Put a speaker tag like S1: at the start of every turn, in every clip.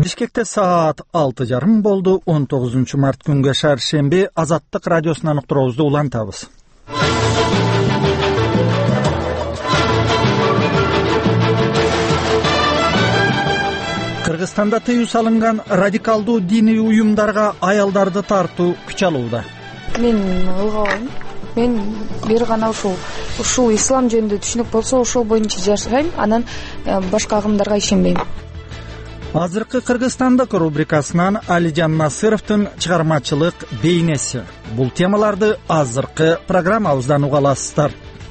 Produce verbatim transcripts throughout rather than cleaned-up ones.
S1: Бишкекте саат алты жарым болду. он тогузунчу март күнгө шаршемби Азаттык радиосунан уктуруубузду улантабыз. Кыргызстанда тыюу салынган радикалдуу диний уюмдарга аялдарды тартуу күч алууда.
S2: Мен ылгабайм. Мен бир гана ушул ушул ислам жөнүндө түшүнүк болсо ошол боюнча жашайм, анан башка агымдарга ишенбейм.
S1: Азыркы Кыргызстандык рубрикасынан Алижан Насыровдун чыгармачылык бейнеси. Бул темаларды азыркы программабыздан уга аласыздар.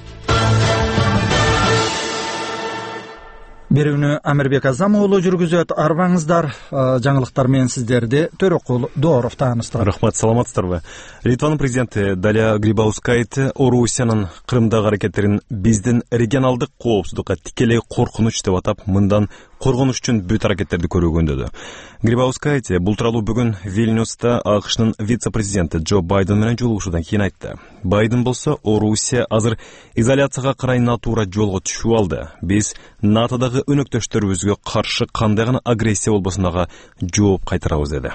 S1: Берүүнү Амирбек Азамуулу жүргүзөт. Арбаңыздар. Жаңылыктар менен сиздерди Төрөкул Дооров тааныштырат.
S3: Рахмат, саламатсыздарбы? Литванын президенти Даля Грибаускайте Орусиянын Крымдагы аракеттерин биздин регионалдык коопсуздукка тикелей коркунуч деп атап, мындан коргонуш үчүн бүт аракеттерди көргөндөдү. Грибаускайте бул тууралуу бүгүн Вильнюста АКШнын вице-президенти Джо Байден менен жолугушуудан кийин айтты. Байден болсо Орусия азыр изоляцияга карай натуура жолго түшүп алды. Биз НАТОдагы өнөктөштөрүбүзгө каршы кандай гана агрессия болбосун ага жооп кайтарабыз деди.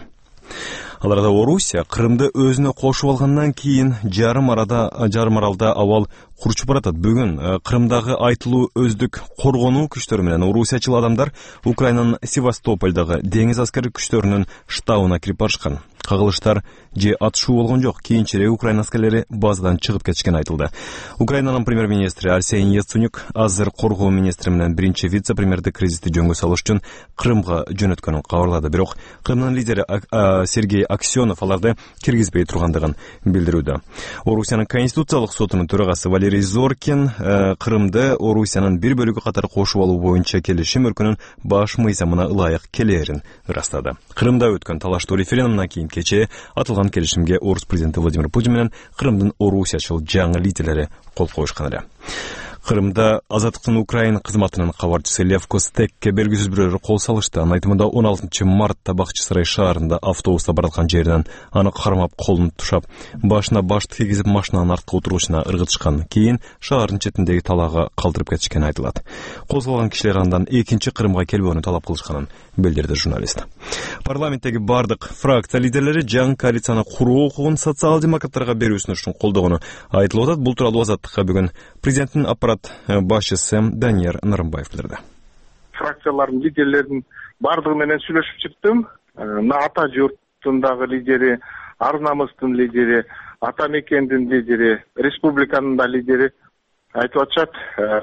S3: Ал арада Орусия Крымды өзүнө кошуп алгандан кийин жарым арада жарым аралда абал курчуп баратат. Бүгүн Крымдагы айтылуу өздүк коргонуу күчтөрү менен орусиячыл адамдар Украинанын Севастопольдагы деңиз аскери күчтөрүнүн штабына кирип барышкан. Кагылыштар же атышуу болгон жок. Кийинчерээк Украина аскерлери базадан чыгып кетишкени айтылды. Украинанын премьер-министри Арсений Яценюк азыр коргоо министри менен биринчи вице-премьерди кризисти жөнгө салыш үчүн Крымга жөнөткөнүн кабарлады. Бирок Крымдын лидери Сергей Аксенов аларды киргизбей тургандыгын билдирүүдө. Орусиянын конституциялык сотунун төрагасы Валерий Зоркин Крымды Орусиянын бир бөлүгү катары кошуп алуу боюнча келишим өлкөнүн баш мыйзамына ылайык келээрин ырастады. Крымда өткөн талаштуу референдумдан кийин кечээ атылган келишимге орус президенти Владимир Путин менен Крымдын орусиячыл жаңы лидерлери кол коюшкан эле. Крымда Азаттыктын Украина кызматынын кабарчысы Лев Костекке белгисиз бирөөлөр кол салышты. Анын айтымында он алтынчы мартта Бакчысарай шаарында автобуста бараткан жеринен аны кармап, колун тушап, башына башты кийгизип машинанын арткы отургучуна ыргытышкан. Кийин шаардын четиндеги талаага калтырып кетишкени айтылат. Кол салган кишилер андан экинчи Крымга келбөөнү талап кылышканын билдирди журналист. Парламенттеги бардык фракция лидерлери жаңы коалицияны куруу укугун социал-демократтарга берүүсүн үчүн колдогону айтылып атат. Бул тууралуу Азаттыкка бүгүн президенттин аппарат башчысы Данияр Нарымбаев билдирди.
S4: Фракциялардын лидерлеринин бардыгы менен сүйлөшүп чыктым. Ата журтундагы лидери, Ар намыстын лидери, Ата мекендин лидери, республиканын да лидери айтып атышат,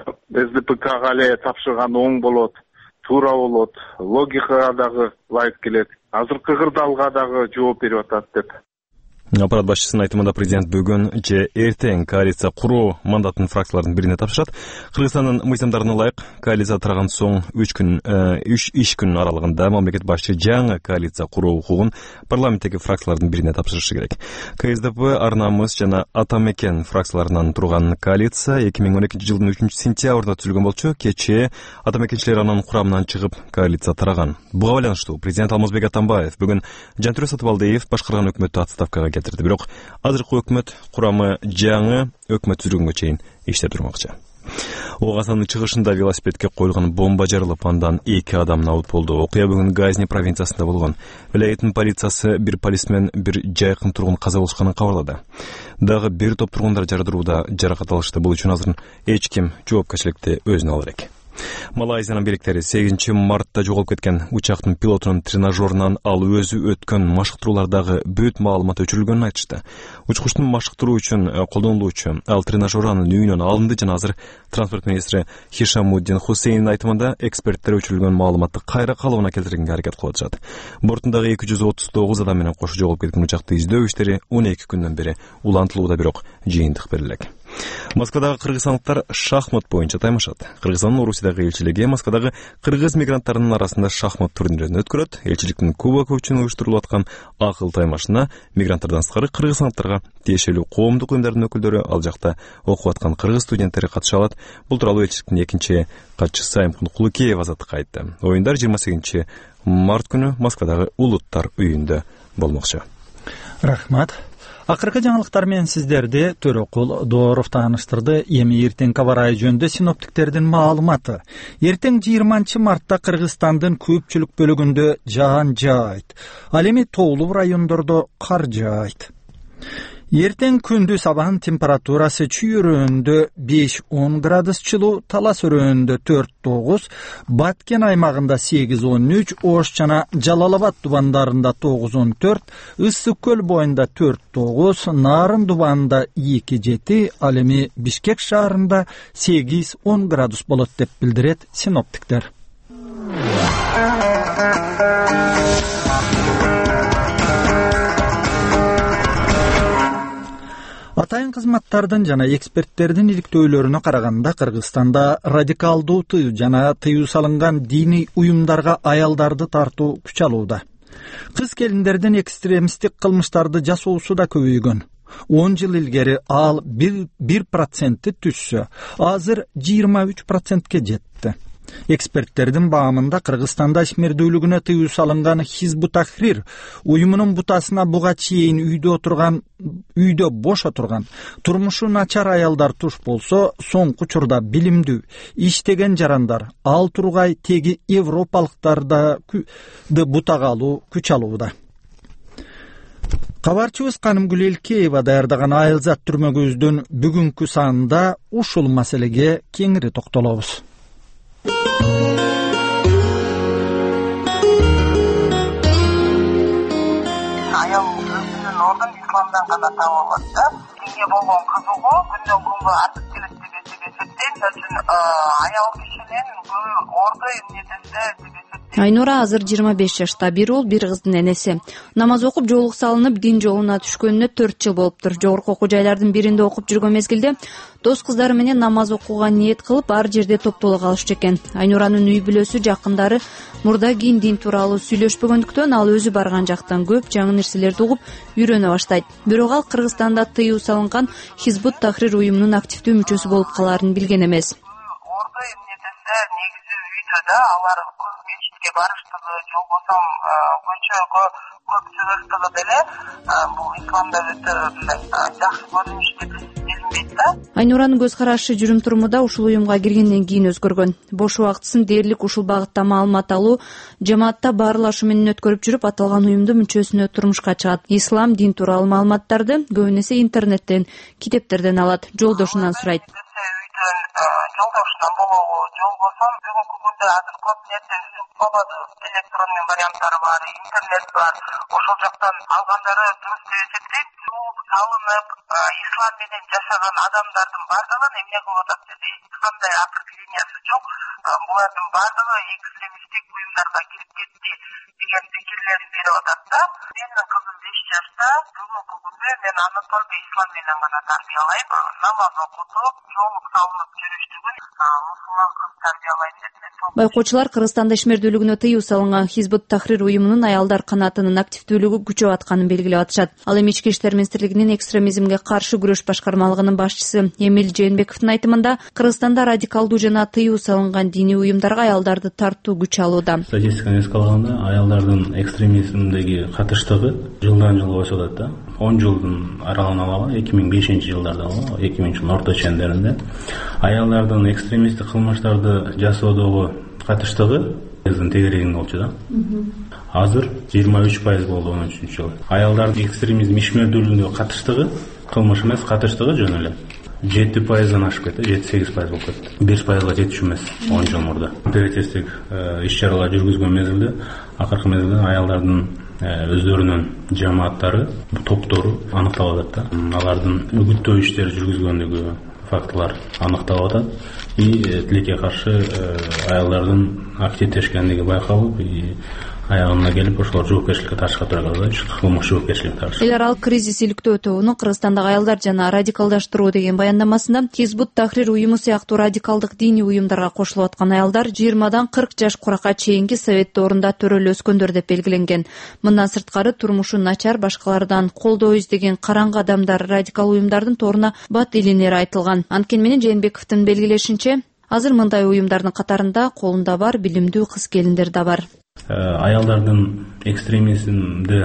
S4: СДПКга эле тапшырган оң болот, туура болот, логикага дагы ылайык келет, азыркы кырдаалга дагы жооп берип атат деп.
S3: Аппарат башчысынын айтымында президент бүгүн же эртең коалиция куруу мандатын фракциялардын бирине тапшырат. Кыргызстандын мыйзамдарына ылайык коалиция тараган соң үч күн үч иш күн аралыгында мамлекет башчы жаңы коалиция куруу укугун парламенттеги фракциялардын бирине тапшырышы керек. КСДП, Ар намыс жана Ата мекен фракцияларынан турган коалиция эки миң он экинчи жылдын үчүнчү сентябрда түзүлгөн болчу. Кечээ Ата мекенчилер анын курамынан чыгып коалиция тараган. Буга байланыштуу президент Алмазбек Атамбаев бүгүн Жантүрө Сатыбалдиев башкарган өкмөттү отставкага кетирди. Бирок азыркы өкмөт курамы жаңы өкмөт түзүлгөнгө чейин иштеп турмакчы. Оогасанын чыгышында велосипедке коюлган бомба жарылып, андан эки адам набыт болду. Окуя бүгүн Газни провинциясында болгон. Вилаяттын полициясы бир полисмен, бир жайкын тургун каза болушканын кабарлады. Дагы бир топ тургундар жардырууда жаракат алышты. Бул үчүн азыр эч ким жоопкерчиликти өзүнө алар экен. Малайзиянын бийликтери сегизинчи мартта жоголуп кеткен учактын пилотунун тренажерунан ал өзү өткөн машыктыруулардагы бүт маалымат өчүрүлгөнүн айтышты. Учкучтун машыктыруу үчүн колдонулуучу ал тренажер анын үйүнөн алынды жана азыр транспорт министри Хишамуддин Хусейндин айтымында эксперттер өчүрүлгөн маалыматты кайра калыбына келтиргенге аракет кылып атышат. Бортундагы эки жүз отуз тогуз адам менен кошо жоголуп кеткен учакты издөө иштери он эки күндөн бери улантылууда, бирок жыйынтык бериле элек. Москвадагы кыргызстандыктар шахмат боюнча таймашат. Кыргызстандын Орусиядагы элчилиги Москвадагы кыргыз мигранттарынын арасында шахмат турнирин өткөрөт. Элчиликтин кубогу үчүн уюштурулуп аткан акыл таймашына мигранттардан сырткары кыргызстандыктарга тиешелүү коомдук уюмдардын өкүлдөрү, ал жакта окуп аткан кыргыз студенттери катыша алат. Бул тууралуу элчиликтин экинчи катчысы Аймкун Кулукеева Азаттыкка айтты. Оюндар жыйырма сегизинчи март күнү Москвадагы Улуттар үйүндө болмокчу.
S1: Рахмат. Акыркы жаңылыктар менен сиздерди Төрөкул Дооров тааныштырды. Эми эртеңки аба ырайы жөнүндө синоптиктердин маалыматы. Эртең жыйырманчы мартта Кыргызстандын көпчүлүк бөлүгүндө жаан жаайт. Ал эми тоолуу райондордо кар жаайт. Эртең күндүз абанын температурасы Чүй өрөөнүндө беш он градус жылуу, Талас өрөөнүндө төрт тогуз, Баткен аймагында сегиз он үч, Ош жана Жалал Абад дубандарында тогуз он төрт, Ысык көл боюнда төрт тогуз, Нарын дубанында эки жети, ал эми Бишкек шаарында сегиз он градус болот деп билдирет синоптиктер. Атайын кызматтардын жана эксперттердин иликтөөлөрүнө караганда, Кыргызстанда радикалдуу тыюу жана тыюу салынган диний уюмдарга аялдарды тартуу күч алууда. Кыз келиндердин экстремисттик кылмыштарды жасоосу да көбөйгөн. он жыл илгери ал бир процентти түшсө, азыр жыйырма үч процентке жетти. Эксперттердин баамында Кыргызстанда ишмердүүлүгүнө тыюу салынган Хизбут Тахрир уюмунун бутасына буга чейин үйдө отурган, үйдө бош отурган, турмушу начар аялдар туш болсо, соңку учурда билимдүү, иштеген жарандар, ал тургай теги европалыктарды бутага алуу күч алууда. Кабарчыбыз Канымгүл Элкеева даярдаган Айылзат түрмөгүбүздүн бүгүнкү санында ушул маселеге кеңири токтолобуз.
S5: Аял өзүнүн ордун исламдан гана таап алат да. Динге болгон кызыгуу күндөн күнгө артып келет деген эсептейм. Үчүн аял кишинин бул орду эмнетесе деген
S6: Айнура азыр жыйырма беш жашта, бир уул, бир кыздын энеси. Намаз окуп жоолук салынып, дин жолуна түшкөнүнө төрт жыл болуптур. Жогорку окуу жайлардын биринде окуп жүргөн мезгилде дос кыздары менен намаз окууга ниет кылып, ар жерде топтоло калышчу экен. Айнуранын үй бүлөсү, жакындары мурда кийин дин тууралуу сүйлөшпөгөндүктөн ал өзү барган жактан көп жаңы нерселерди угуп, үйрөнө баштайт. Бирок ал Кыргызстанда тыюу салынган Хизбут Тахрир уюмунун активдүү мүчөсү болуп калаарын билген эмес.
S5: Ордо эмнетесе негизи үйдө да алар мечитке барыштыгы, же болбосо көчөгө көп чыгыштыгы деле бул исламда өтө мындай жакшы көрүнүш деп билинбейт да.
S6: Айнуранын көз карашы, жүрүм туруму да ушул уюмга киргенден кийин өзгөргөн. Бош убактысын дээрлик ушул багытта маалымат алуу, жамаатта баарлашуу менен өткөрүп жүрүп, аталган уюмдун мүчөсүнө турмушка чыгат. Ислам, дин тууралуу маалыматтарды көбүн эсе интернеттен, китептерден алат, жолдошунан сурайт.
S5: Жолдошунан болобу, же болбосо бүгүнкү күндө азыр көп нерсе үзүп калат, электронный варианттары бар, интернет бар. Ошол жактан алгандары дурус деп эсептейт. Салынып, ислам менен жашаган адамдардын бардыгын эмне кылып атат деди. Эч кандай акыркы линиясы жок. Булардын бардыгы экстремисттик уюмдарга кирип кетти деген пикирлерин берип атат да. Менин кызым беш жашта, бүгүнкү күндө мен аны только ислам менен гана тарбиялайм. Намаз окутуп, жоолук салынып жүрүштүгүн мусулман кыз тарбиялайм деп мен.
S6: Байкоочулар Кыргызстанда ишмердүүлүгүнө тыюу салынган Хизбут Тахрир уюмунун аялдар канатынын активдүүлүгү күчөп атканын белгилеп атышат. Ал эми Ички иштер министрлигинин экстремизмге каршы күрөш башкармалыгынын башчысы Эмил Жээнбековдун айтымында, Кыргызстанда радикалдуу жана тыюу салынган диний уюмдарга аялдарды тартуу күч алууда.
S7: Статистиканы эске алганда, аялдардын экстремизмдеги катыштыгы жылдан жылга өсүп атат да. он жылдын аралыгын алганда эки миң бешинчи жылдарда, эки миңинчи жылдын орто чендеринде аялдардын экстремисттик кылмыштарды жасоодогу катыштыгы биздин тегерегинде болчу да. Азыр жыйырма үч пайыз болду он үчүнчү жылы. Аялдардын экстремизм ишмердүүлүгүнө катыштыгы, кылмыш эмес, катыштыгы жөн эле жети пайыздан ашып кетти, жети сегиз пайыз болуп кетти. бир пайызга жетишүү эмес он жыл мурда. Оперативдик иш-чаралар жүргүзгөн мезгилде, акыркы мезгилде аялдардын өздөрүнүн жамааттары, топтору аныкталып атат да. Алардын үгүттөө иштери жүргүзгөндүгү фактылар аныкталып атат. И тилекке каршы аялдардын активдешкендиги байкалып, аягына келип ошолор жоопкерчиликке тартышка туура келет, кылмыш жоопкерчиликке тартышат.
S6: Эл аралык кризис иликтөө тобунун Кыргызстандагы аялдар жана радикалдаштыруу деген баяндамасында Хизбут Тахрир уюму сыяктуу радикалдык диний уюмдарга кошулуп аткан аялдар жыйырмадан кырк жаш куракка чейинки совет доорунда төрөлүп өскөндөр деп белгиленген. Мындан сырткары турмушу начар, башкалардан колдоо издеген караңгы адамдар радикал уюмдардын торуна бат илинери айтылган. Анткени менен Жээнбековдун белгилешинче, азыр мындай уюмдардын катарында колунда бар билимдүү кыз келиндер да бар.
S7: Аялдардын экстремизмди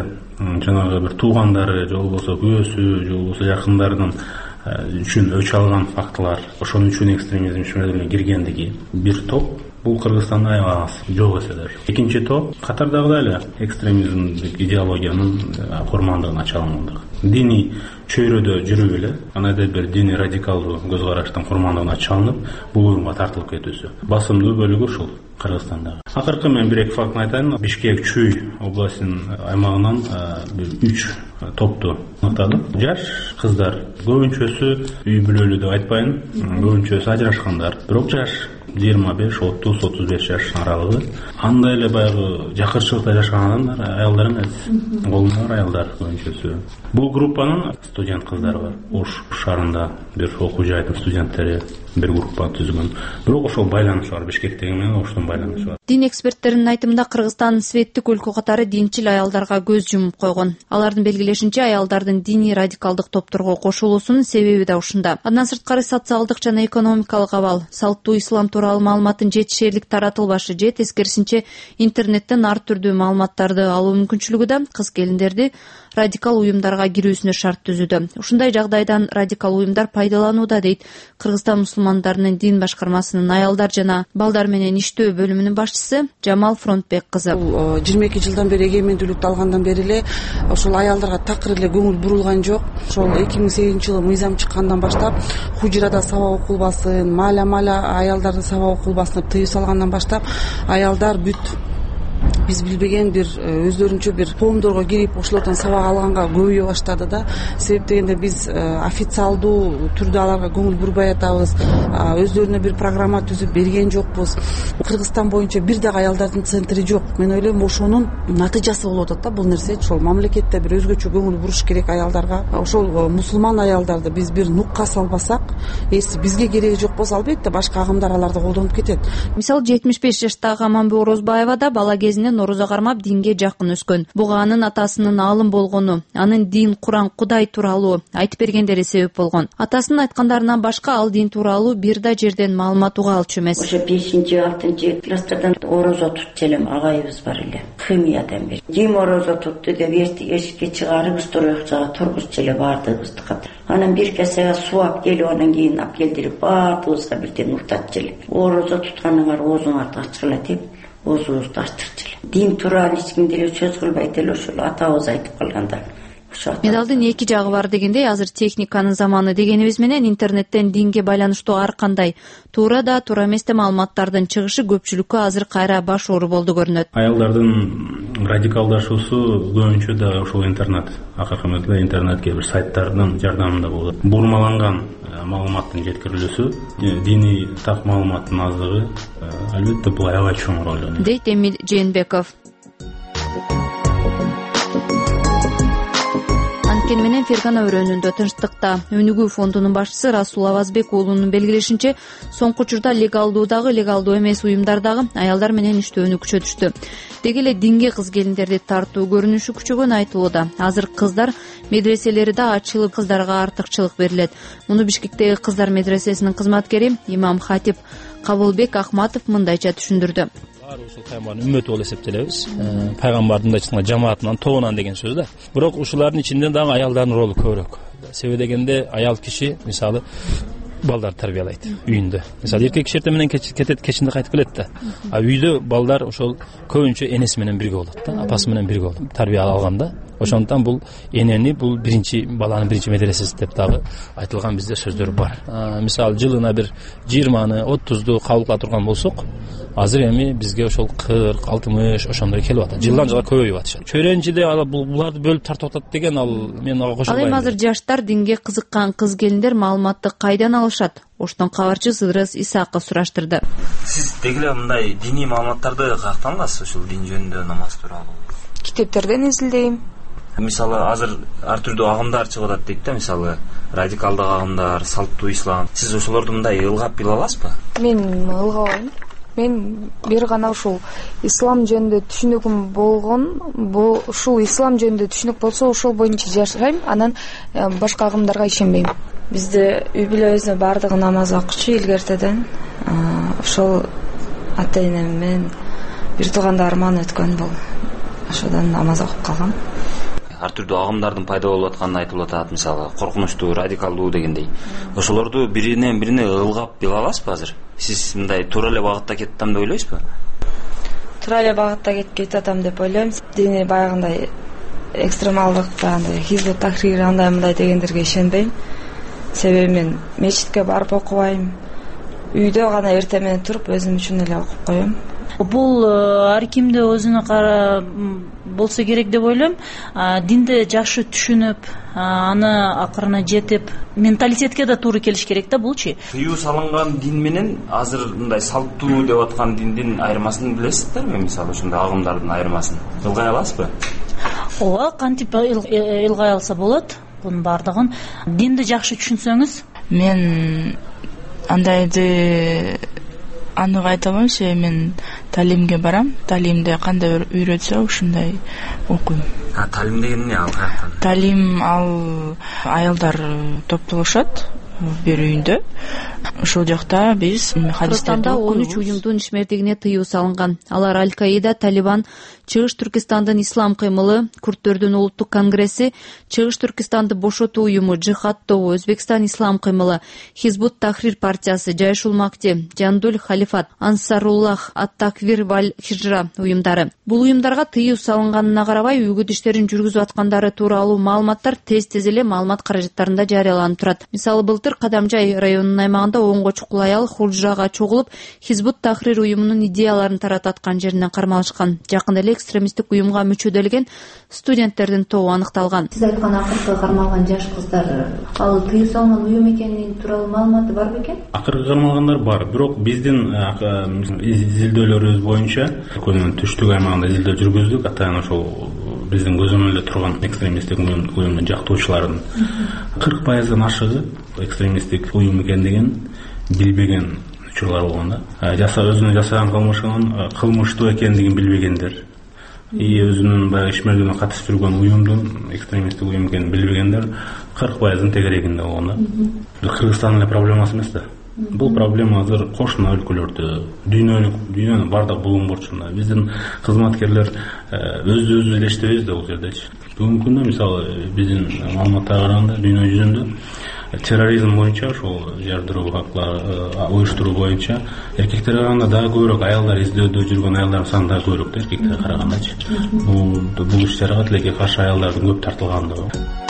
S7: жанагы бир туугандары же болбосо күйөөсү же болбосо жакындардын үчүн өч алган фактылар, ошон үчүн экстремизм ишмердине киргендиги бир топ. Бул Кыргызстанда аябай аз, жок эсе даже. Экинчи топ катардагы эле экстремизмдик идеологиянын курмандыгын ача алмандык. Диний чөйрөдө жүрүп эле анайда бир диний радикалдуу көз караштын курмандыгын ача алынып, бул уюмга тартылып кетүүсү. Басымдуу бөлүгү ушул Кыргызстандагы. Акыркы мен бир эки фактын айтайын. Бишкек Чүй областынын аймагынан үч топту аныктадык. Жаш кыздар, көбүнчөсү үй бүлөлүү деп айтпайын, көбүнчөсү ажырашкандар. Бирок жаш жыйырма беш, отуз, отуз беш жаш аралыгы. Андай эле баягы жакырчылыкта жашаган адамдар аялдар эмес, голундар аялдар көбүнчөсү. Бул группанын студент кыздары бар. Ош шаарында бир окуу жайдын студенттери бир группа түзгөн. Бирок ошол байланыш бар, Бишкектеги менен Оштун байланышы бар.
S6: Дин эксперттеринин айтымында Кыргызстан светтик өлкө катары динчил аялдарга көз жумуп койгон. Алардын белгилешинче, аялдардын диний радикалдык топторго кошулуусунун себеби да ушунда. Андан сырткары социалдык жана экономикалык абал, салттуу ислам тууралуу маалыматтын жетишерлик таратылбашы же тескерисинче интернеттен ар түрдүү маалыматтарды алуу мүмкүнчүлүгү да кыз келиндерди радикал уюмдарга кирүүсүнө шарт түзүүдө. Ушундай жагдайдан радикал уюмдар пайдаланууда, дейт Кыргызстан мусулмандарынын дин башкармасынын аялдар жана балдар менен иштөө бөлүмүнүн башчысы Жамал Фронтбек кызы.
S8: жыйырма эки жылдан бери эгемендүүлүктү алгандан бери эле ошол аялдарга такыр эле көңүл бурулган жок. Ошол эки миң сегизинчи жылы мыйзам чыккандан баштап хужрада сабак окулбасын, маля маля аялдардын сабак окулбасын деп тыюу салгандан баштап аялдар бүт биз билбеген бир өздөрүнчө бир коомдорго кирип ошолордон сабак алганга көбөйө баштады да. Себеп дегенде биз официалдуу түрдө аларга көңүл бурбай атабыз, өздөрүнө бир программа түзүп берген жокпуз. Кыргызстан боюнча бир дагы аялдардын центри жок. Мен ойлойм, ошонун натыйжасы болуп атат да бул нерсе. Ошол мамлекетте бир өзгөчө көңүл буруш керек аялдарга. Ошол мусулман аялдарды биз бир нукка салбасак, эси бизге кереги жок болсо, албетте башка агымдар аларды колдонуп кетет.
S6: Мисалы жетимиш беш жаштагы Аманбек Орозбаева да бала кезинен орозо кармап динге жакын өскөн. Буга анын атасынын аалым болгону, анын дин, Куран, Кудай тууралуу айтып бергендери себеп болгон. Атасынын айткандарынан башка ал дин тууралуу бир да жерден маалымат уга алчу эмес.
S9: Ошо бешинчи, алтынчы класстардан орозо тутчу элем агайыбыз бар эле. Химиядан бери. Ким орозо тутту деп эшикке чыгарып сторох жага тургузчу эле баардыгыбызды кат. Анан бир касега суу алып келип, анан кийин алып келдирип баардыгыбызга бирден уктатчу эле. Орозо тутканыңар оозуңарды ачкыла деп оозубузду ачтырчу эле. Дин тууралуу эч ким деле сөз кылбайт эле, ошол атабыз айтып калгандар.
S6: Медалдын эки жагы бар дегендей, азыр техниканын заманы дегенибиз менен интернеттен динге байланыштуу ар кандай туура да туура эмес да маалыматтардын чыгышы көпчүлүккө азыр кайра баш оору болду көрүнөт.
S7: Аялдардын радикалдашуусу көбүнчө да ошол интернет, акыркы мезгилде интернетке бир сайттардын жардамында болот. Бурмаланган маалыматтын жеткирилүүсү, диний так маалыматтын аздыгы албетте бул аябай чоң роль ойнойт, дейт
S6: Эмил Жээнбеков. Анткени менен Фергана өрөөнүндө тынчтыкта өнүгүү фондунун башчысы Расул Авазбек уулунун белгилешинче, соңку учурда легалдуудагы, легалдуу эмес уюмдардагы аялдар менен иштөөнү күчөтүштү. Деги эле динге кыз келиндерди тартуу көрүнүшү күчөгөнү айтылууда. Азыр кыздар медреселери да ачылып, кыздарга артыкчылык берилет. Муну Бишкектеги кыздар медресесинин кызматкери имам Хатип Кабылбек Ахматов мындайча түшүндүрдү.
S10: Ушул пайгамбардын үммөтү болуп эсептелебиз. Пайгамбардын да жамаатынан, тобунан деген сөз да. Бирок ушулардын ичинде дагы аялдардын ролу көбүрөөк. Себеби дегенде аял киши мисалы балдар тарбиялайт үйүндө. Мисалы эркек киши эртең менен кетет, кечинде кайтып келет да. А үйдө балдар ошол көбүнчө энеси менен бирге болот да, апасы менен бирге болот. Тарбия алганда ошондуктан бул энени, бул биринчи баланын биринчи медресеси деп дагы айтылган бизде сөздөр бар. Мисалы жылына бир жыйырманы, отузду кабыл кыла турган болсок, азыр эми бизге ошол кырк, алтымыш ошондой келип атат. Жылдан жылга көбөйүп атышат. Чөйрөнчүдө буларды бөлүп тартып атат деген ал мен ага кошулбайм.
S6: Ал эми азыр жаштар динге кызыккан кыз келиндер маалыматты кайдан алышат? Оштон кабарчы Ыдырыс Исаков сураштырды.
S11: Сиз деги эле мындай диний маалыматтарды каяктан аласыз, ошол дин жөнүндө, намаз тууралуу?
S2: Китептерден изилдейм.
S11: Мисалы азыр ар түрдүү агымдар чыгып атат дейт да, мисалы радикалдык агымдар, салттуу ислам. Сиз ошолорду мындай ылгап биле аласызбы?
S2: Мен ылгабайм. Мен бир гана ушул ислам жөнүндө түшүнүгүм болгон, бул ушул ислам жөнүндө түшүнүк болсо ошол боюнча жашайм, анан башка агымдарга ишенбейм. Бизде үй бүлөбүздө баардыгы намаз окучу илгертеден. Ошол ата энем менен бир туугандарыман өткөн бул. Ошодон намаз окуп калгам.
S11: ар түрдүү агымдардын пайда болуп атканы айтылып атат, мисалы коркунучтуу, радикалдуу дегендей. Ошолорду биринен бирине ылгап биле аласызбы азыр? Сиз мындай туура эле багытта кетип атам деп ойлойсузбу?
S2: Туура эле багытта кетип кетип атам деп ойлойм. Дини баягындай экстремалдык, андай Хизбут Тахрир андай мындай дегендерге ишенбейм. Себеби мен мечитке барып окубайм. Үйдө гана эртең менен туруп өзүм үчүн эле окуп коем.
S12: Бул ар кимде өзүнө кара болсо керек деп ойлойм. Динди жакшы түшүнүп, аны акырына жетип, менталитетке да туура келиш керек да булчу.
S11: Тыюу салынган дин менен азыр мындай салттуу деп аткан диндин айырмасын билесиздерби? Мисалы ушундай агымдардын айырмасын ылгай аласызбы?
S12: Ооба, кантип ылгай алса болот бунун баардыгын. Динди жакшы түшүнсөңүз,
S13: мен андайды анык айта албайм, себеби мен талимге барам. Талимде кандай үйрөтсө ушундай окуйм.
S11: А талим деген эмне ал каяктан?
S13: Талим ал аялдар топтолушат бир үйүндө. Ошол жакта биз хадистерди
S6: окуйбуз. он үч уюмдун ишмердигине тыюу салынган. Алар Аль-Каида, Талибан, Чыгыш Түркистандын ислам кыймылы, Курдтөрдүн улуттук конгресси, Чыгыш Түркистанды бошотуу уюму, Джихад тобу, Өзбекстан ислам кыймылы, Хизбут Тахрир партиясы, Жайшул Макти, Жандуль Халифат, Ансаруллах, Ат-Таквир валь Хижра уюмдары. Бул уюмдарга тыюу салынганына карабай үгүт иштерин жүргүзүп аткандары тууралуу маалыматтар тез-тез эле маалымат каражаттарында жарыяланып турат. Мисалы былтыр Кадамжай районунун аймагында онго чукул аял Хужрага чогулуп, Хизбут Тахрир уюмунун идеяларын таратып аткан жеринен кармалышкан. Жакында эле экстремисттик уюмга мүчөдөлгөн студенттердин тобу аныкталган. Сиз айткан акыркы кармалган жаш кыздар, ал тыюу салган уюм экени тууралуу маалыматы бар бекен?
S7: Акыркы кармалгандар бар, бирок биздин изилдөөлөрүбүз боюнча өлкөнүн түштүк аймагында изилдөө жүргүздүк. Атайын ошол биздин көзөмөлдө турган экстремисттик уюмдун жактоочуларынын кырк пайыздан ашыгы экстремисттик уюм экендигин билбеген учурлар болгон да. Жаса өзүнүн жасаган кылмышынын кылмыштуу экендигин билбегендер. И өзүнүн баягы ишмердигине катышып жүргөн уюмдун экстремисттик уюм экенин билбегендер кырк пайыздын тегерегинде болгон да. Кыргызстандын эле проблемасы эмес да. Бул проблема азыр кошуна өлкөлөрдө, дүйнөлүк, дүйнөнүн бардык булуң бурчунда. Биздин кызматкерлер өзү-өзү эле иштебейбиз да бул жердечи. Бүгүнкү күндө мисалы биздин маалыматтарга караганда дүйнө жүзүндө терроризм боюнча, ошол жардыруу фактылары уюштуруу боюнча эркектерге караганда дагы көбүрөөк аялдар издөөдө жүргөн аялдардын саны дагы көбүрөөк да эркектерге карагандачы. Бул бул иштерге тилекке каршы аялдардын көп тартылгандыгы.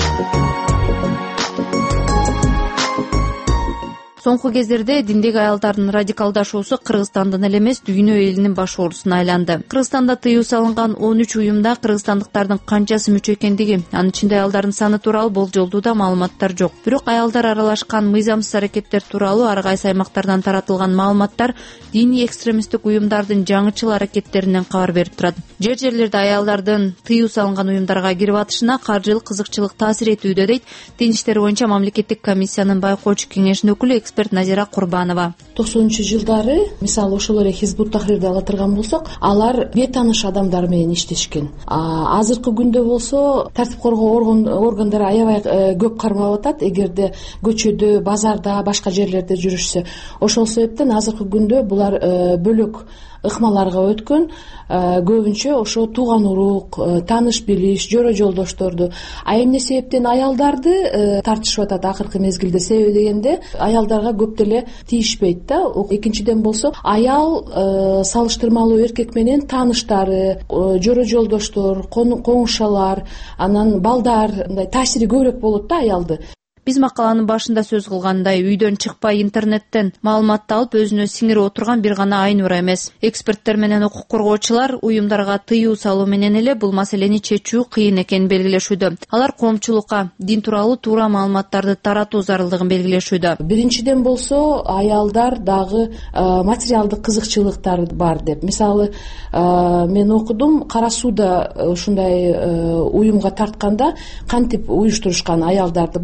S6: Соңку кездерде диндеги аялдардын радикалдашуусу Кыргызстандын эле эмес, дүйнө элинин баш оорусуна айланды. Кыргызстанда тыюу салынган он үч уюмда кыргызстандыктардын канчасы мүчө экендиги, анын ичинде аялдардын саны тууралуу болжолдуу да маалыматтар жок. Бирок аялдар аралашкан мыйзамсыз аракеттер тууралуу ар кайсы аймактардан таратылган маалыматтар диний экстремисттик уюмдардын жаңычыл аракеттеринен кабар берип турат. Жер жерлерде аялдардын тыюу салынган уюмдарга кирип атышына каржылык кызыкчылык таасир этүүдө, дейт дин иштери боюнча мамлекеттик комиссиянын байкоочу кеңешинин өкүлү эксперт Назира Курбанова.
S14: токсонунчу жылдары мисалы ошол эле Хизбут Тахрирди ала турган болсок, алар бейтааныш адамдар менен иштешкен. Азыркы күндө болсо тартип коргоо органдары аябай көп кармап атат, эгерде көчөдө, базарда, башка жерлерде жүрүшсө. Ошол себептен азыркы күндө булар бөлөк ыкмаларга өткөн, көбүнчө ошо тууган урук, тааныш билиш, жөрө жолдошторду. А эмне себептен аялдарды тартышып атат акыркы мезгилде? Себеби дегенде аялдарга көп деле тийишпейт да. Экинчиден болсо аял салыштырмалуу эркек менен тааныштары, жөрө жолдоштор, коңшалар, анан балдар мындай таасири көбүрөөк болот да аялды.
S6: Биз макаланын башында сөз кылгандай, үйдөн чыкпай интернеттен маалыматты алып өзүнө сиңирип отурган бир гана Айнура эмес. Эксперттер менен укук коргоочулар уюмдарга тыюу салуу менен эле бул маселени чечүү кыйын экенин белгилешүүдө. Алар коомчулукка дин тууралуу туура маалыматтарды таратуу зарылдыгын белгилешүүдө.
S14: Биринчиден болсо аялдар дагы материалдык кызыкчылыктар бар деп. Мисалы, мен окудум, Кара сууда ушундай уюмга тартканда кантип уюштурушкан аялдарды бардык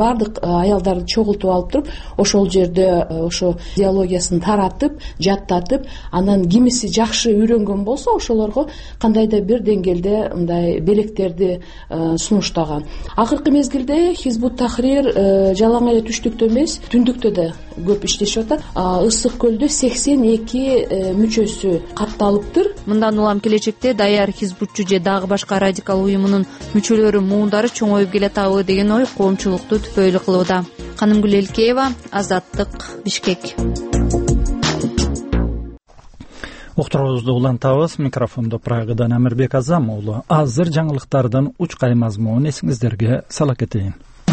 S14: аялдарды чогултуп алып туруп ошол жерде ошо идеологиясын таратып жаттатып, анан кимиси жакшы үйрөнгөн болсо ошолорго кандайдыр бир деңгээлде мындай белектерди сунуштаган. Акыркы мезгилде Хизбут Тахрир жалаң эле түштүктө эмес, түндүктө да көп иштешип атат. Ысык көлдө сексен эки мүчөсү катталыптыр.
S6: Мындан улам келечекте даяр хизбутчу же дагы башка радикал уюмунун мүчөлөрү муундары чоңоюп келатабы деген ой коомчулукту түпөйлүү кылууда. Канымгүл Элкеева, Азаттык, Бишкек.
S1: Уктуруубузду улантабыз. Микрофондо Прагадан Амирбек Азам уулу. Азыр жаңылыктардын учкай мазмунун эсиңиздерге сала кетейин.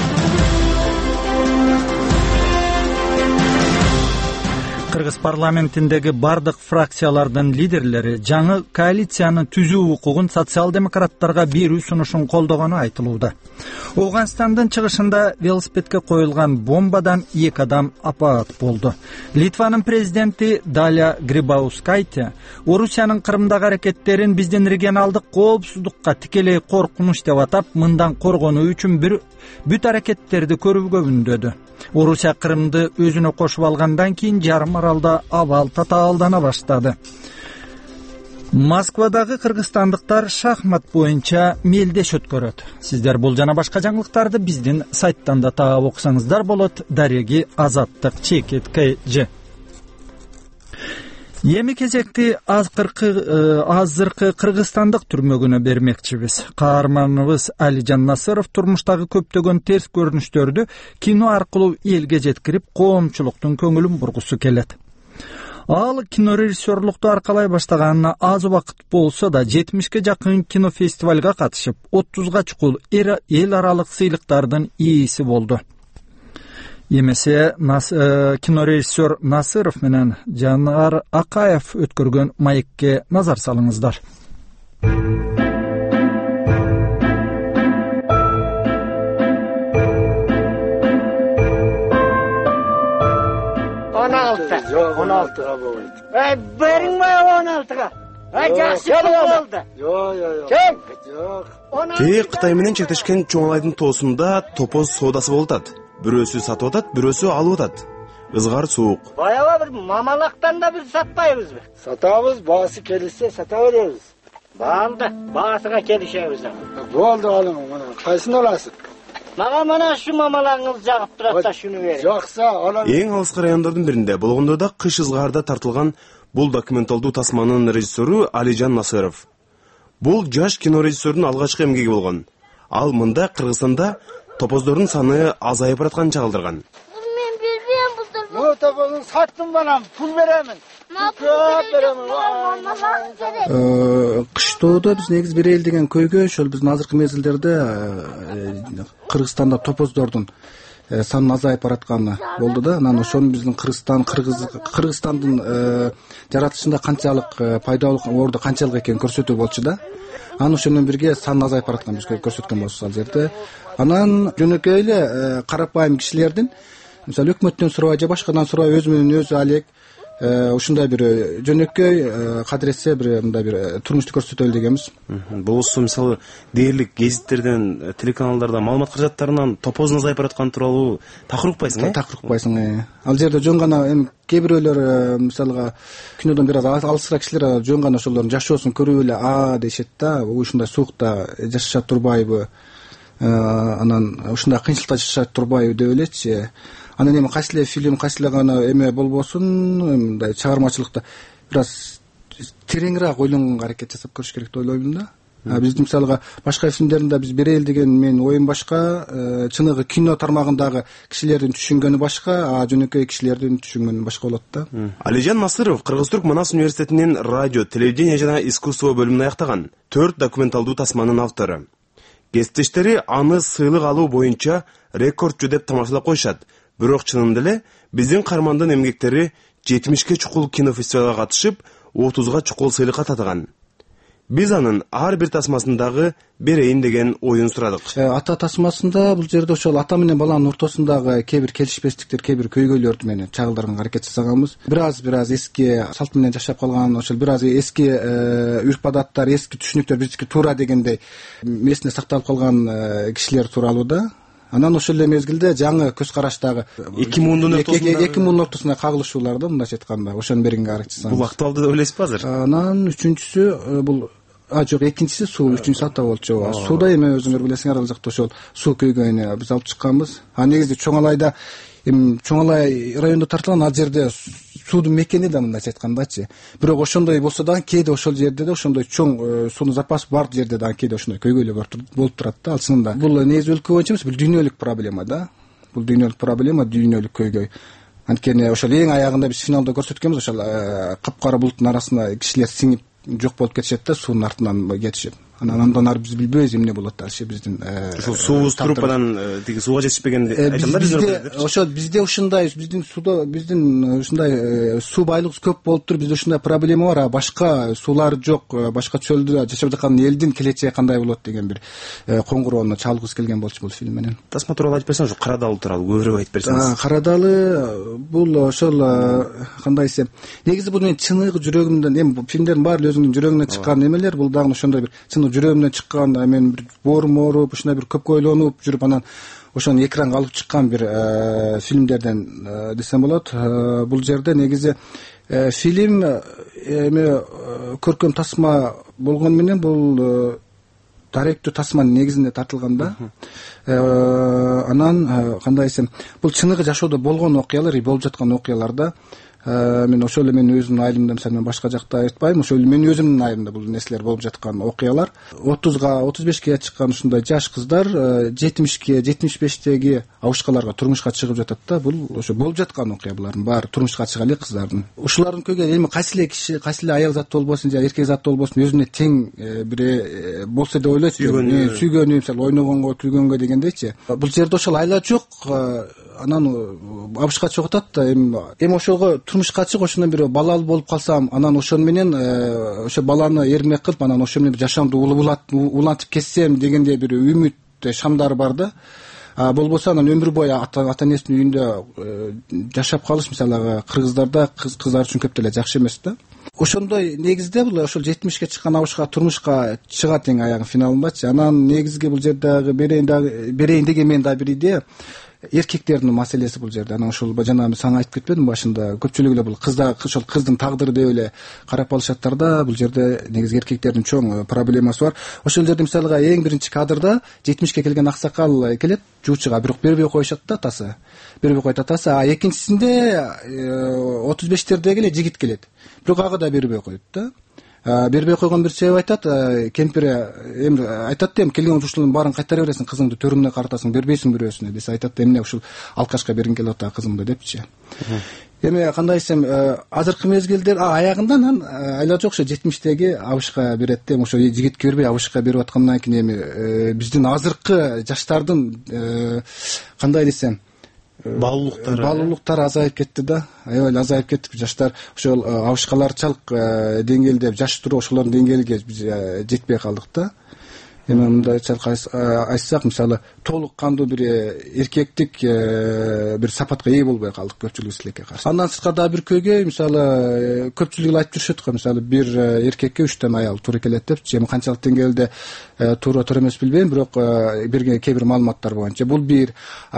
S1: Кыргыз парламентиндеги бардык фракциялардын лидерлери жаңы коалицияны түзүү укугун социал-демократтарга берүү сунушун колдогону айтылууда. Ооганстандын чыгышында велосипедке коюлган бомбадан эки адам апаат болду. Литванын президенти Даля Грибаускайте Орусиянын Кырымдагы аракеттерин биздин регионалдык коопсуздукка тикелей коркунуч деп атап, мындан коргонуу үчүн бир бүт аракеттерди көрүүгө үндөдү. Орусия Кырымды өзүнө кошуп алгандан кийин жарым аралда абал татаалдана баштады. Москвадагы кыргызстандыктар шахмат боюнча мелдеш өткөрөт. Сиздер бул жана башка жаңылыктарды биздин сайттан да таап окусаңыздар болот. Дареги Азаттык чекит кж. Эми кезекти азыркы кыргызстандык түрмөгүнө бермекчибиз. Каарманыбыз Алижан Насыров турмуштагы көптөгөн терс көрүнүштөрдү кино аркылуу элге жеткирип, коомчулуктун көңүлүн бургусу келет. Ал кинорежиссерлукту аркалай баштаганына аз убакыт болсо да жетимишке жакын кинофестивалга катышып, отузга чукул эл аралык сыйлыктардын ээси болду. Эмесе кинорежиссер Насыров менен Жанар Акаев өткөргөн маекке назар салыңыздар.
S15: он алты. он алтыга болот. Ай, бериңме он алтыга? Ай, жакшы болду. Жок, жок, жок. Жок.
S16: Кээ Кытай менен чектешкен чоңалайдын тоосунда топоз соодасы болуп атат. Бирөөсү сатып атат, бирөөсү алып атат. Ызгар суук.
S15: Баягы бир мамалактан да биз сатпайбызбы? Сатабыз, баасы келишсе сата беребиз. Баалды, баасыга келишебиз. Болду алым, мына кайсыны аласың? Мага мына шу мамалаңыз жагып турат да шуну бер. Жакса, алам.
S16: Эң алыскы райондордун биринде болгондо да кыш ызгаарда тартылган бул документалдуу тасманын режиссеру Алижан Насыров. Бул жаш кинорежиссердун алгачкы эмгеги болгон. Ал мында Кыргызстанда топоздордун саны азайып баратканын чагылдырган.
S15: Мен бербейм булдар. Ну, топозун саттым балам, пул беремин. Көп беремин.
S17: Кыштоодо биз негизи бир эл деген көйгөй, ошол биздин азыркы мезгилдерде Кыргызстанда топоздордун санын азайып баратканы болду да. Анан ошону биздин Кыргызстан, Кыргыз Кыргызстандын жаратылышында канчалык пайдалуу, ордо канчалык экенин көрсөтүү болчу да. Анан ошол менен бирге сан азайып баратканын биз көрсөткөн болобуз ал жерде. Анан жөнөкөй эле карапайым кишилердин, мисалы өкмөттөн сурабай же башкадан сурабай өзү менен өзү алек ушундай бир жөнөкөй кадыресе бир мындай бир турмушту көрсөтөлү дегенбиз.
S16: Болсо мисалы дээрлик гезиттерден, телеканалдардан, маалымат каражаттарынан топоздун азайып баратканы тууралуу такыр укпайсың, э?
S17: Такыр укпайсың. Ал жерде жөн гана эми кээ бирөөлөр мисалга кинодон бир аз алысыраак кишилер жөн гана ошолордун жашоосун көрүп эле а дешет да, ушундай суукта жашашат турбайбы? Анан ушундай кыйынчылыкта жашашат турбайбы деп элечи. Анан эми кайсы эле фильм, кайсы эле гана эме болбосун, мындай чыгармачылыкта бир аз тереңирээк ойлонгонго аракет жасап көрүш керек деп ойлоймун да. Биздин мисалга башка фильмдеринде биз бир эл деген менин оюм башка, чыныгы кино тармагындагы кишилердин түшүнгөнү башка, а жөнөкөй кишилердин түшүнгөнү башка болот да.
S16: Алижан Насыров Кыргыз-Түрк Манас университетинин радио, телевидение жана искусство бөлүмүн аяктаган, төрт документалдуу тасманын автору. Кесиптештери аны сыйлык алуу боюнча рекордчу деп тамашалап коюшат. Бирок чынында эле биздин каармандын эмгектери жетимишке чукул кинофестивалга катышып, отузга чукул сыйлыкка татыган. Биз анын ар бир тасмасындагы берейин деген оюн сурадык.
S17: Ата тасмасында бул жерде ошол ата менен баланын ортосундагы кээ бир келишпестиктер, кээ бир көйгөйлөрдү менен чагылдырганга аракет жасаганбыз. Бир аз бир аз эски салт менен жашап калган, ошол бир аз эски үрп адаттар, эски түшүнүктөр бизики туура дегендей месине сакталып калган кишилер тууралуу да. анан ошол эле мезгилде жаңы көз караштагы
S16: эки мундун ортосунда
S17: эки мундун ортосунда кагылышуулар да, мындайча айтканда, ошону беринге карачсаңыз.
S16: Бул актуалдуу деп ойлойсузбу азыр?
S17: Анан үчүнчүсү бул а жок, экинчиси суу, үчүнчүсү ата болчу. Сууда эми өзүңөр билесиңер, ал жакта ошол суу көйгөйүнө биз алып чыкканбыз. А негизи Чоң Алайда, эми Чоң Алай районунда тартылган ал жерде суудун мекени да, мындайча айткандачы. Бирок ошондой болсо да кээде ошол жерде да ошондой чоң суунун запасы бар жерде да кээде ошондой көйгөйлөр болуп турат да. Ал чынында бул негизи өлкө боюнча эмес, бул дүйнөлүк проблема да. Бул дүйнөлүк проблема, дүйнөлүк көйгөй. Анткени ошол эң аягында биз финалда көрсөткөнбүз, ошол капкара булуттун арасына кишилер сиңип жок болуп кетишет да, суунун артынан кетишип. Анан андан ары биз билбейбиз эмне болот дальше биздин.
S16: Ошол суубуз туруп анан тиги сууга жетишпегенди айтканда
S17: бизде ошол бизде ушундай биздин сууда биздин ушундай суу байлыгыбыз көп болуп туруп бизде ушундай проблема бар, а башка суулар жок, башка чөлдө жашап жаткан элдин келечеги кандай болот деген бир коңгуроону чалгыбыз келген болчу бул фильм менен.
S16: Тасма тууралуу айтып берсеңиз, Кара Дал тууралуу көбүрөөк айтып берсеңиз.
S17: Кара Далы бул ошол кандай десем, негизи бул менин чыныгы жүрөгүмдөн, эми фильмдердин баары өзүнүн жүрөгүнөн чыккан эмелер, бул дагы ошондой бир чын жүрөгүмдөн чыккан, мен бир боорум ооруп, ушундай бир көп ойлонуп жүрүп, анан ошону экранга алып чыккан бир фильмдерден десем болот. Бул жерде негизи фильм эми көркөм тасма болгону менен бул даректүү тасманын негизинде тартылган да. Анан кандай десем, бул чыныгы жашоодо болгон окуялар, болуп жаткан окуялар да. Мен ошол эле менин өзүмдүн айылымда, мисалы мен башка жакта айтпайм, ошол эле менин өзүмдүн айылымда бул нерселер болуп жаткан окуялар. отузга отуз бешке чыккан ушундай жаш кыздар жетимишке жетимиш бештеги абышкаларга турмушка чыгып жатат да. Бул ошо болуп жаткан окуя, булардын баары турмушка чыга элек кыздардын. Ушулардын көйгөй эми кайсы эле киши, кайсы эле аял заты болбосун же эркек заты болбосун өзүнө тең бир болсо деп ойлойт. Сүйгөнү, мисалы ойногонго, күлгөнгө дегендейчи. Бул жерде ошол айла жок. Анан абышка чыгып атат да, эми эми ошого турмушка чыгып, ошондон бир балалуу болуп калсам, анан ошону менен ошо баланы эрмек кылып, анан ошо менен жашоомду улантып кетсем дегендей бир үмүт шамдары бар да. Болбосо анан өмүр бою ата энесинин үйүндө жашап калыш, мисалы кыргыздарда кыз кыздар үчүн көп деле жакшы эмес да. Ошондой негизде бул ошол жетимишке чыккан абышка турмушка чыгат эң аягы финалындачы. Анан негизги бул жердеги берейин дагы берейин деген мен да бир идея, эркектердин маселеси бул жерде. Анан ошол жана сага айтып кетпедим башында, көпчүлүгү эле бул кыздар, ошол кыздын тагдыры деп эле карап алышаттар да. Бул жерде негизи эркектердин чоң проблемасы бар. Ошол жерде мисалга эң биринчи кадрда жетимишке келген аксакал келет жуучуга, бирок бербей коюшат да атасы. Бербей коет атасы. А экинчисинде отуз бештердеги эле жигит келет. Бирок ага да бербей коет да. Бербей койгон бир себеп айтат, кемпире эми айтат эми келген ушулардын баарын кайтара бересиң, кызыңды төрүмүнө каратасың, бербейсиң бирөөсүнө десе, айтат эмне ушул алкашка бергиң келип атат кызымды депчи. Эми кандай десем, азыркы мезгилде аягында анан айла жок, ошо жетимиштеги абышка берет да. Эми ошо жигитке бербей абышка берип аткандан кийин эми биздин азыркы жаштардын кандай десем,
S16: баалуулуктары
S17: баалуулуктары азайып кетти да. Аябай азайып кетти. Жаштар ошол абышкаларчалык деңгээлде жаш туруп ошолордун деңгээлиге биз жетпей калдык да. Эми мындайча айтсак, мисалы толук кандуу бир эркектик бир сапатка ээ болбой калдык көпчүлүк тилекке каршы. Андан сырткары бир көйгөй, мисалы көпчүлүк айтып жүрүшөт го, мисалы бир эркекке үчтөн аял туура келет депчи. Эми канчалык деңгээлде туура туура эмес билбейм, бирок берген кээ бир маалыматтар боюнча бул бир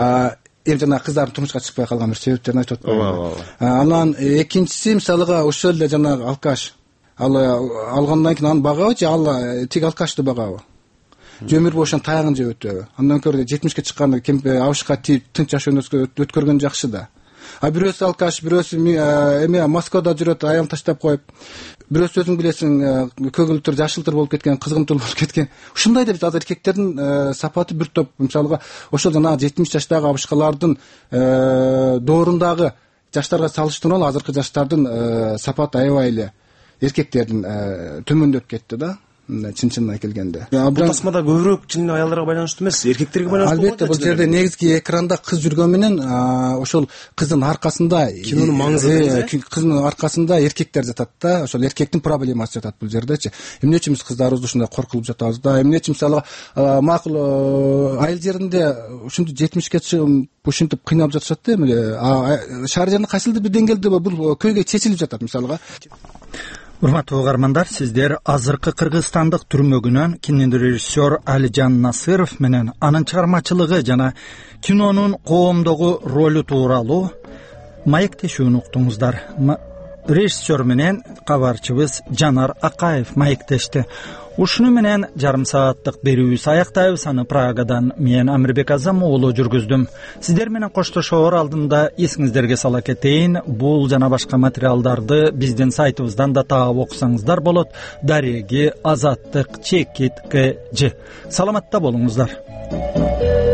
S17: эми жана кыздардын турмушка чыкпай калган бир себептерин айтып атпаймынбы. Анан экинчиси, мисалга ошол эле жанагы алкаш, ал алгандан кийин аны багабы же ал тиги алкашты багабы? Же өмүр бою ошонун таягын жеп өтөбү? Андан көрө жетимишке чыкканда абышка тийип тынч жашоону өткөргөн жакшы да. А бирөөсү алкаш, бирөөсү эми Москвада жүрөт, аялын таштап коюп, бирөөсү өзүң билесиң көгүлтүр, жашылтыр болуп кеткен, кызгынтыр болуп кеткен. Ушундай да биз азыр эркектердин сапаты бир топ, мисалга ошол жанагы жетимиш жаштагы абышкалардын доорундагы жаштарга салыштырмалуу азыркы жаштардын сапаты аябай эле эркектердин төмөндөп кетти да. Чын чынына келгенде.
S16: Бул тасмада көбүрөөк чын аялдарга байланыштуу эмес, эркектерге байланыштуу.
S17: Албетте, бул жерде негизги экранда кыз жүргөн менен ошол кыздын аркасында
S16: кинонун маңызы,
S17: кыздын аркасында эркектер жатат да. Ошол эркектин проблемасы жатат бул жердечи. Эмне үчүн биз кыздарыбызды ушундай коркулуп жатабыз да? Эмне үчүн мисалы макул айыл жеринде ушинтип жетимишке чыгып ушинтип кыйналып жатышат да эми. Шаар жеринде кайсылдыр бир деңгээлде бул көйгөй чечилип жатат мисалга.
S1: урматтуу угармандар, сиздер азыркы кыргызстандык түрмөгүнөн кинорежиссер Алижан Насыров менен анын чыгармачылыгы жана кинонун коомдогу ролу тууралуу маектешүүнү уктуңуздар. Режиссер менен кабарчыбыз Жанар Акаев маектешти. Ушуну менен жарым сааттык берүүбүз аяктайбыз. Аны Прагадан мен Амирбек Азам уулу жүргүздүм. Сиздер менен коштошоор алдында эсиңиздерге сала кетейин, бул жана башка материалдарды биздин сайтыбыздан да таап окусаңыздар болот. Дареги Азаттык Чекит КЖ. Саламатта болуңуздар.